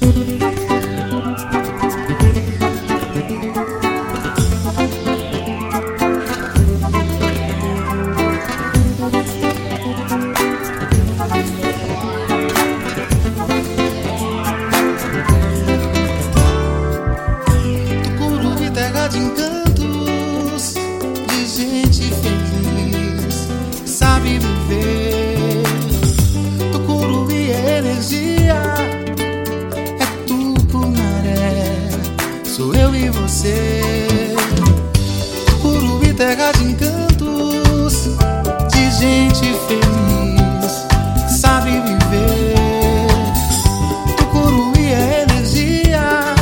De encantos, de gente feliz, sabe viver. Tucuruí é energia, é Tucunaré, sou eu e você. Tucuruí, terra de encantos, de gente feliz, sabe viver. Tucuruí é energia,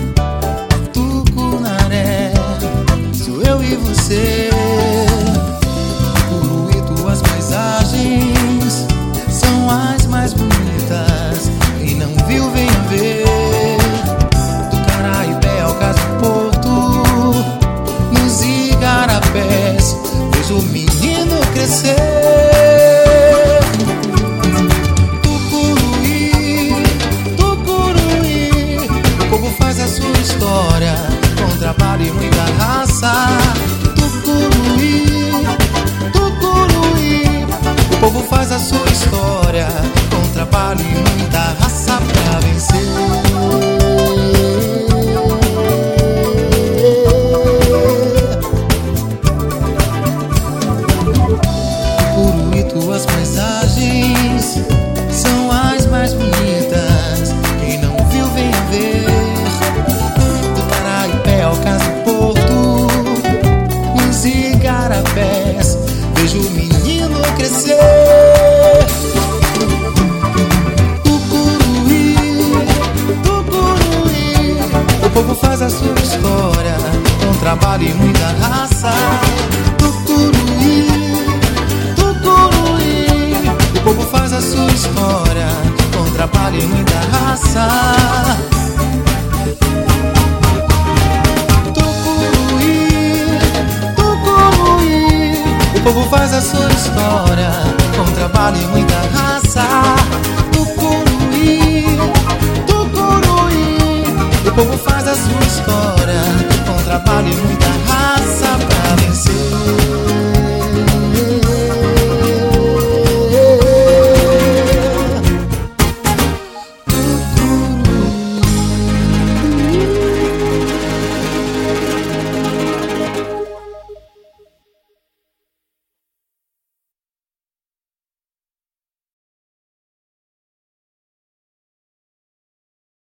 eu e você. Tucuruí, tuas paisagens são as mais bonitas. Quem não viu, venha ver. Do Caraíbe ao Cais do Porto, nos igarapés, vejo o menino crescer. Tucuruí, Tucuruí, o povo faz a sua história com trabalho e muita raça. Tucuruí, Tucuruí, o povo faz a sua história com trabalho e muita raça pra vencer. Tucuruí, tuas paisagens são as mais bonitas. Quem não viu, venha ver. Ao Cais do Porto, nos igarapés, vejo o menino crescer. Tucuruí, Tucuruí, o povo faz a sua história com trabalho e muita raça. Tucuruí, Tucuruí, o povo faz a sua história com trabalho e muita raça. O povo faz a sua história com trabalho e muita raça. Tucuruí, Tucuruí, o povo faz a sua história com trabalho e muita